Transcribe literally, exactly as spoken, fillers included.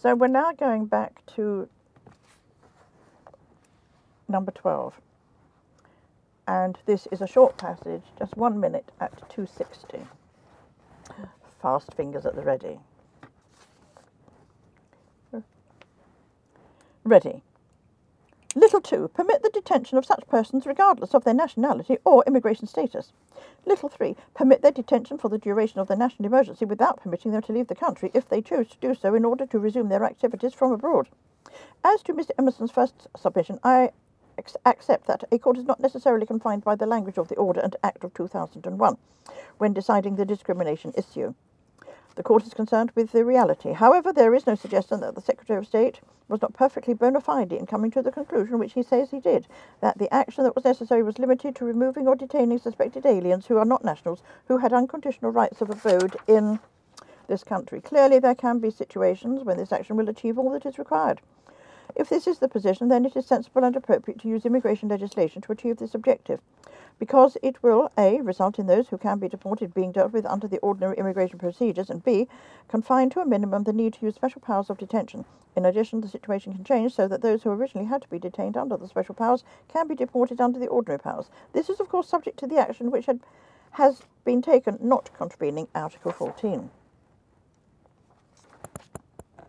So we're now going back to number twelve. And this is a short passage, just one minute at two sixty. Fast fingers at the ready. Ready. Little two, permit the detention of such persons regardless of their nationality or immigration status. Little three, permit their detention for the duration of the national emergency without permitting them to leave the country if they choose to do so in order to resume their activities from abroad. As to Mister Emerson's first submission, I accept that a court is not necessarily confined by the language of the Order and Act of two thousand one when deciding the discrimination issue. The court is concerned with the reality. However, there is no suggestion that the Secretary of State was not perfectly bona fide in coming to the conclusion which he says he did, that the action that was necessary was limited to removing or detaining suspected aliens who are not nationals who had unconditional rights of abode in this country. Clearly, there can be situations when this action will achieve all that is required. If this is the position, then it is sensible and appropriate to use immigration legislation to achieve this objective, because it will, A, result in those who can be deported being dealt with under the ordinary immigration procedures, and B, confine to a minimum the need to use special powers of detention. In addition, the situation can change so that those who originally had to be detained under the special powers can be deported under the ordinary powers. This is, of course, subject to the action which had, has been taken, not contravening Article fourteen.